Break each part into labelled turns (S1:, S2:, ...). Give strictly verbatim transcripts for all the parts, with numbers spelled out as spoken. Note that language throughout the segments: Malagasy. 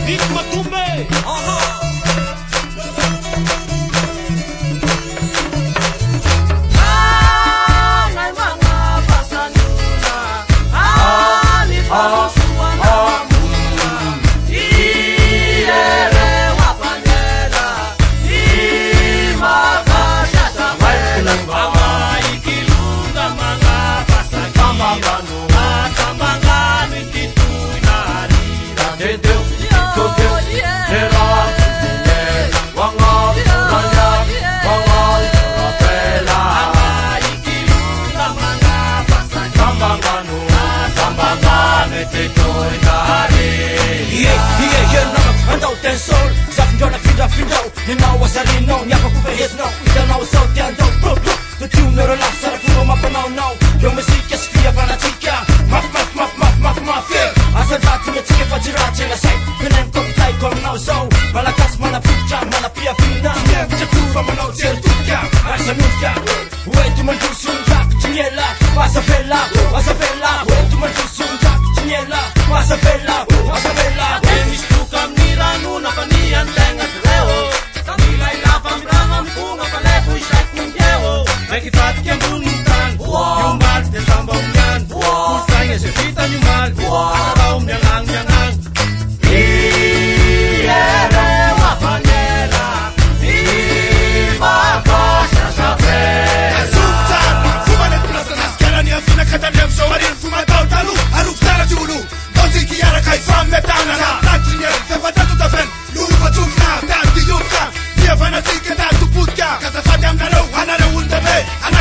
S1: Nick Matumbe. Aha.
S2: You know what's I know, never could be his no. You don't know so damn dope, bro, bro. The tune of the last of the puro mappa no no. Your musik är skriva fanatika. Maff, maff, maff, maff, maff, mafia. Alltså datum jag tycker för att jag säg. Men en kopp thai kom no so. Malakas mana pucha, mana pia fina. Snäpp jag tror vad man har till tuka. Alltså nuka. Wait till man du sun tak tjela. Massa fella, massa fella. Wait till man du sun tak tjela. Massa fella, massa fella.
S1: En istuka mira nuna panian tengas leo. Nakifat que buntan, yung mal de sambong yan, usay nga sefita yung mal, araw myangang myangang. Iere wapanela, imakasha sa pela.
S3: Sultan, fumanet plaza naskera ni afina katanem shawarin fumataw talu, aruf tara julu, dozi kiyara kai fam metanana, tatrinyer tefatatu tafen, lulu patumna, tati yukka, dia fanatika tatu putka, kasafadam nalo, anare ultame.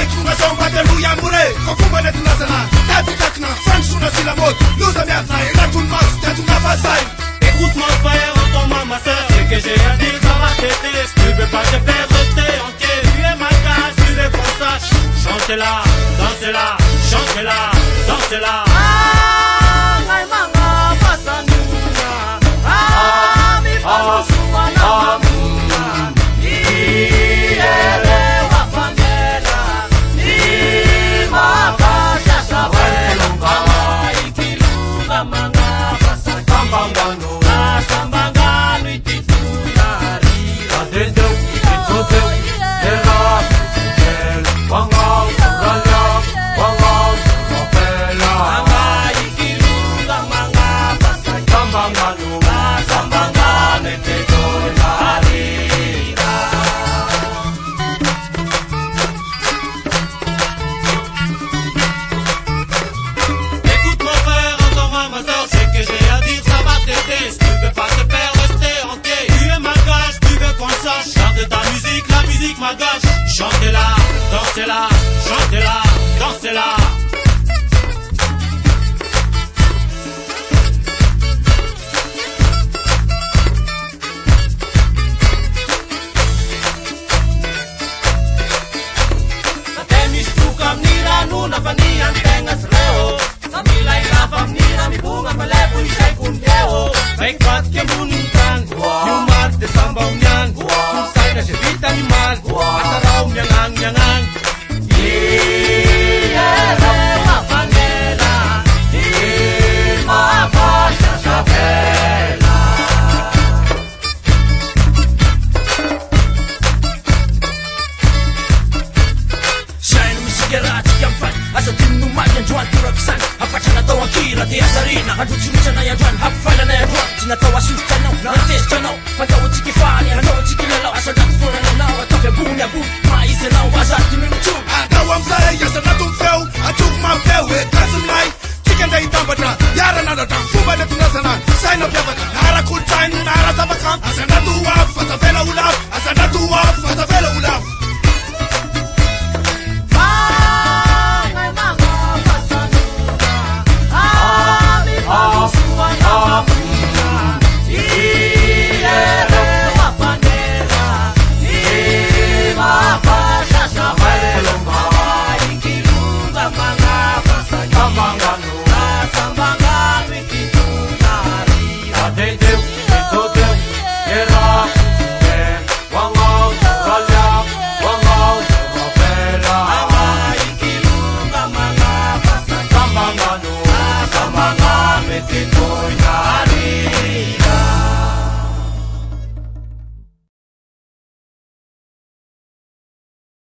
S1: Écoute-moi frère, entends-moi ma soeur. Ce que j'ai à dire ça va t'aider. Si tu veux pas te faire rester entier, tu es ma case, tu veux qu'on sache. Chantez-la, dansez-la, chantez-la, dansez-la. Ah, ngai manga pasanuna. Ah, mi pamusuma na mamuna. Iere wapangela, ni makasha sabela. Kama ikilunga manga pasanuna. Sambangano, sambangano itituyari. Adendo, itituteu, era, el, wangau, raya, wangau, mapela. Manga ikilunga manga pasanuna. Sambangano, sambangano itituyari. Écoute-moi frère, entends-moi ma soeur, ce que j'ai à dire ça va t'aider. Si tu veux pas te faire rester entier, tu es ma gage, tu veux qu'on sache. Chante ta musique, la musique ma gage. Chantez-la, dansez-la, chantez-la, dansez-la. Nuna panian tengas reo, samila ilafam nira mi bunga malepo ishay kundeo. Baikpat ke buntan, yung mar de sambaw niyan, kusay na siyevita ni mal, ataraw myangang myangang. Iere wapanela, imakasha sa pela.
S2: Asa tinuman yan juan turaksan Apa cana tawa kira di asarina Adu cuma na yan juan hafala na yan juan Cina tawa sustano, nantes chano Pagawa chiki fani, hano chiki lalaw Asa dat fura na nawa, tafe bunya bu Maise na wazat